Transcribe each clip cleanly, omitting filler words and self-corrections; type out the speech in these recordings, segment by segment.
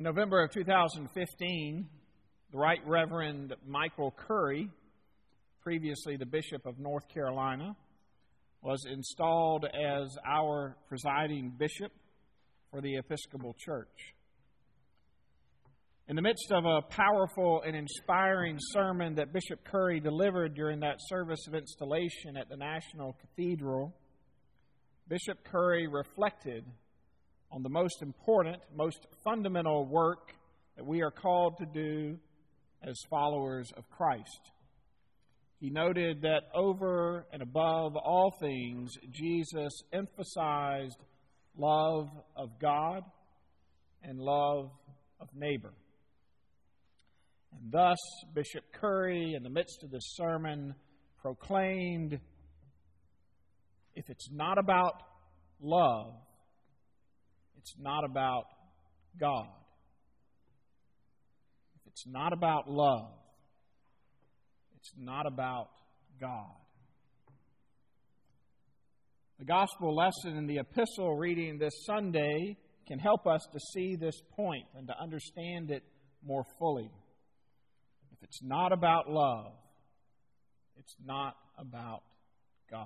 In November of 2015, the Right Reverend Michael Curry, previously the Bishop of North Carolina, was installed as our presiding bishop for the Episcopal Church. In the midst of a powerful and inspiring sermon that Bishop Curry delivered during that service of installation at the National Cathedral, Bishop Curry reflected on the most important, most fundamental work that we are called to do as followers of Christ. He noted that over and above all things, Jesus emphasized love of God and love of neighbor. And thus, Bishop Curry, in the midst of this sermon, proclaimed, if it's not about love, it's not about God. If it's not about love, it's not about God. The gospel lesson in the epistle reading this Sunday can help us to see this point and to understand it more fully. If it's not about love, it's not about God.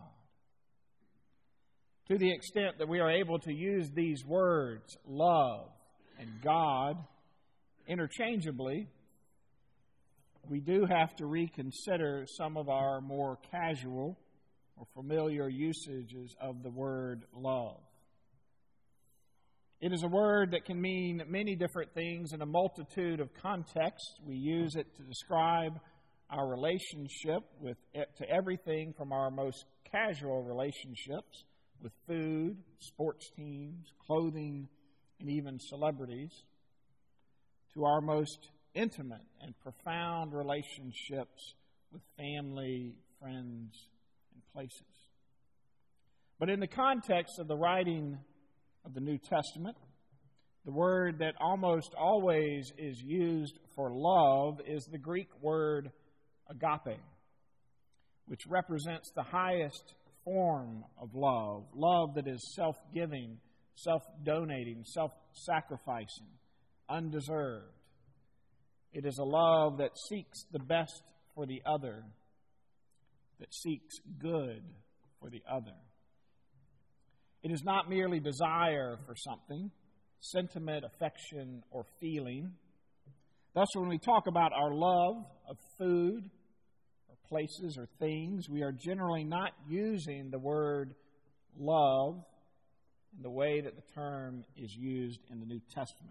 To the extent that we are able to use these words, love and God, interchangeably, we do have to reconsider some of our more casual or familiar usages of the word love. It is a word that can mean many different things in a multitude of contexts. We use it to describe our relationship to everything from our most casual relationships with food, sports teams, clothing, and even celebrities, to our most intimate and profound relationships with family, friends, and places. But in the context of the writing of the New Testament, the word that almost always is used for love is the Greek word agape, which represents the highest form of love, love that is self-giving, self-donating, self-sacrificing, undeserved. It is a love that seeks the best for the other, that seeks good for the other. It is not merely desire for something, sentiment, affection, or feeling. Thus, when we talk about our love of food, places or things, we are generally not using the word love in the way that the term is used in the New Testament.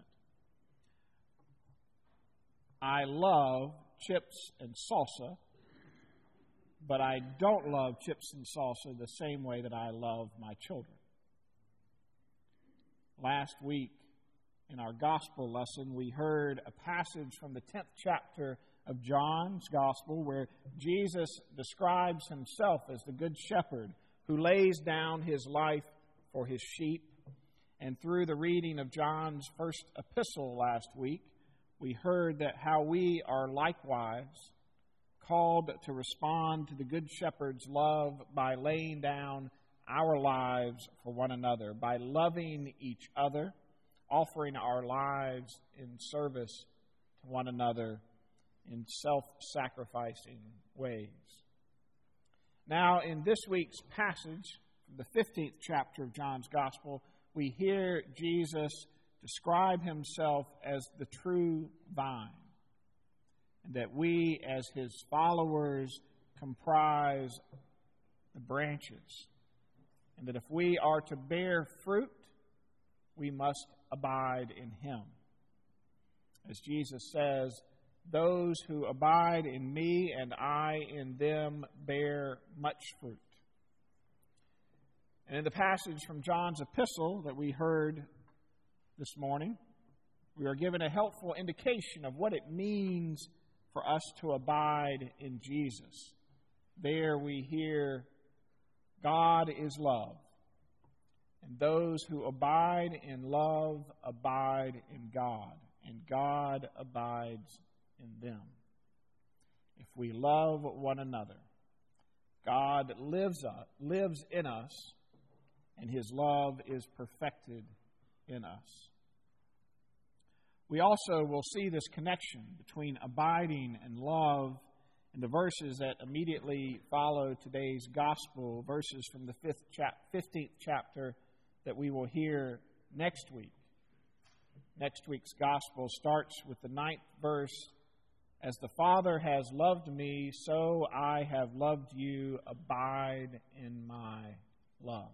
I love chips and salsa, but I don't love chips and salsa the same way that I love my children. Last week, in our gospel lesson, we heard a passage from the 10th chapter of John's Gospel, where Jesus describes himself as the Good Shepherd who lays down his life for his sheep. And through the reading of John's first epistle last week, we heard that how we are likewise called to respond to the Good Shepherd's love by laying down our lives for one another, by loving each other, offering our lives in service to one another in self-sacrificing ways. Now, in this week's passage, the 15th chapter of John's Gospel, we hear Jesus describe himself as the true vine, and that we, as his followers, comprise the branches, and that if we are to bear fruit, we must abide in him. As Jesus says, those who abide in me and I in them bear much fruit. And in the passage from John's epistle that we heard this morning, we are given a helpful indication of what it means for us to abide in Jesus. There we hear, God is love, and those who abide in love abide in God, and God abides in them. If we love one another, God lives in us, and his love is perfected in us. We also will see this connection between abiding and love in the verses that immediately follow today's gospel, verses from the 15th chapter that we will hear next week. Next week's gospel starts with the 9th verse. As the Father has loved me, so I have loved you. Abide in my love.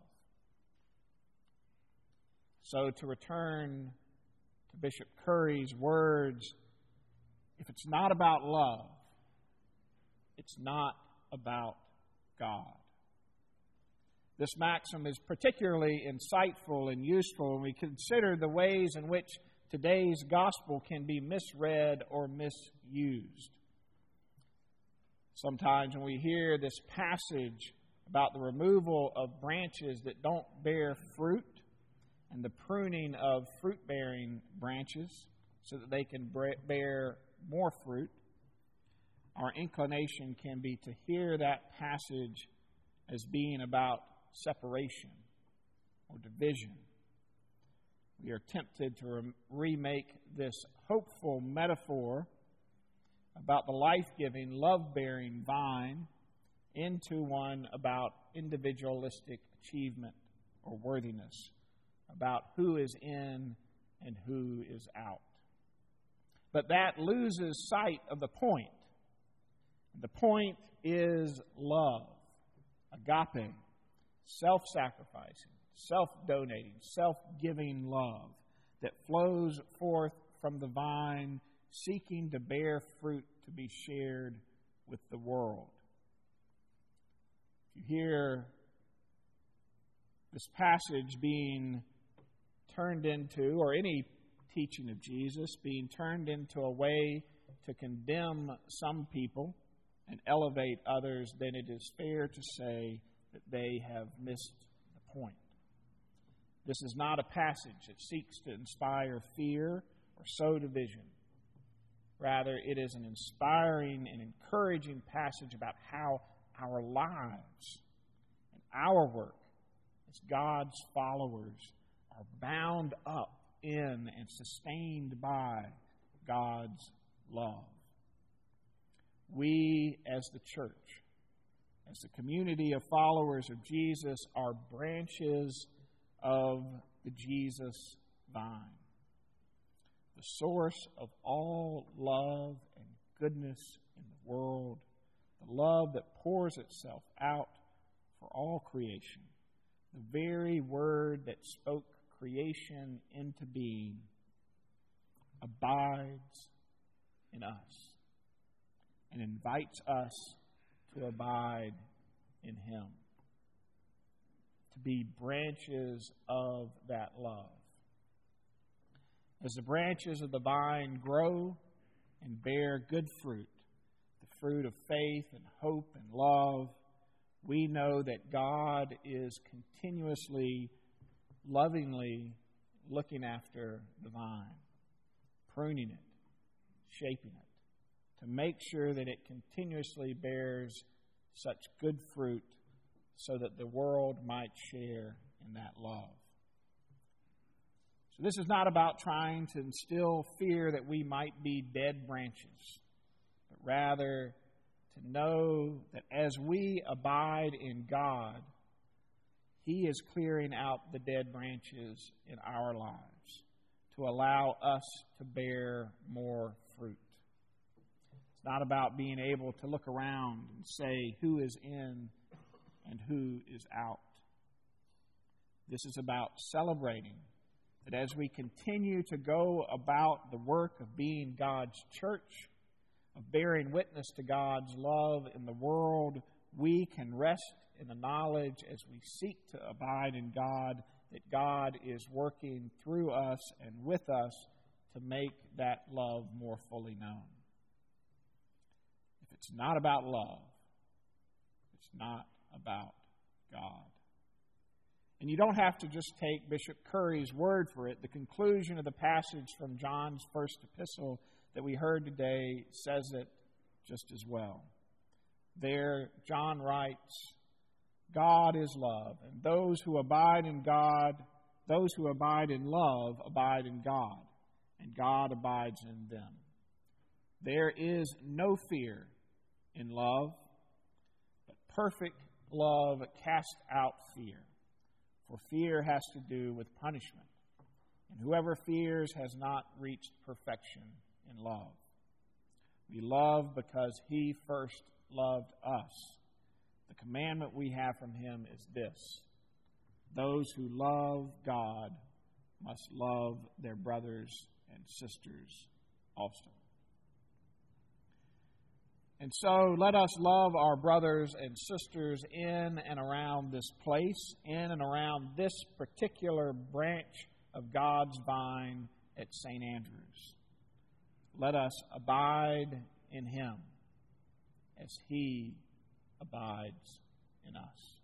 So to return to Bishop Curry's words, if it's not about love, it's not about God. This maxim is particularly insightful and useful when we consider the ways in which today's gospel can be misread or misused. Sometimes when we hear this passage about the removal of branches that don't bear fruit and the pruning of fruit-bearing branches so that they can bear more fruit, our inclination can be to hear that passage as being about separation or division. We are tempted to remake this hopeful metaphor about the life-giving, love-bearing vine into one about individualistic achievement or worthiness, about who is in and who is out. But that loses sight of the point. The point is love, agape, self-sacrificing, self-donating, self-giving love that flows forth from the vine, seeking to bear fruit to be shared with the world. If you hear this passage being turned into, or any teaching of Jesus being turned into a way to condemn some people and elevate others, then it is fair to say that they have missed the point. This is not a passage that seeks to inspire fear or sow division. Rather, it is an inspiring and encouraging passage about how our lives and our work as God's followers are bound up in and sustained by God's love. We, as the church, as the community of followers of Jesus, are branches of the Jesus vine, the source of all love and goodness in the world, the love that pours itself out for all creation, the very word that spoke creation into being, abides in us and invites us to abide in Him, to be branches of that love. As the branches of the vine grow and bear good fruit, the fruit of faith and hope and love, we know that God is continuously, lovingly looking after the vine, pruning it, shaping it, to make sure that it continuously bears such good fruit so that the world might share in that love. So this is not about trying to instill fear that we might be dead branches, but rather to know that as we abide in God, He is clearing out the dead branches in our lives to allow us to bear more fruit. It's not about being able to look around and say who is in and who is out. This is about celebrating that as we continue to go about the work of being God's church, of bearing witness to God's love in the world, we can rest in the knowledge as we seek to abide in God, that God is working through us and with us to make that love more fully known. If it's not about love, it's not about God. And you don't have to just take Bishop Curry's word for it. The conclusion of the passage from John's first epistle that we heard today says it just as well. There, John writes, God is love, and those who abide in God, those who abide in love, abide in God, and God abides in them. There is no fear in love, but perfect love casts out fear, for fear has to do with punishment. And whoever fears has not reached perfection in love. We love because He first loved us. The commandment we have from Him is this: those who love God must love their brothers and sisters also. And so let us love our brothers and sisters in and around this place, in and around this particular branch of God's vine at St. Andrews. Let us abide in Him as He abides in us.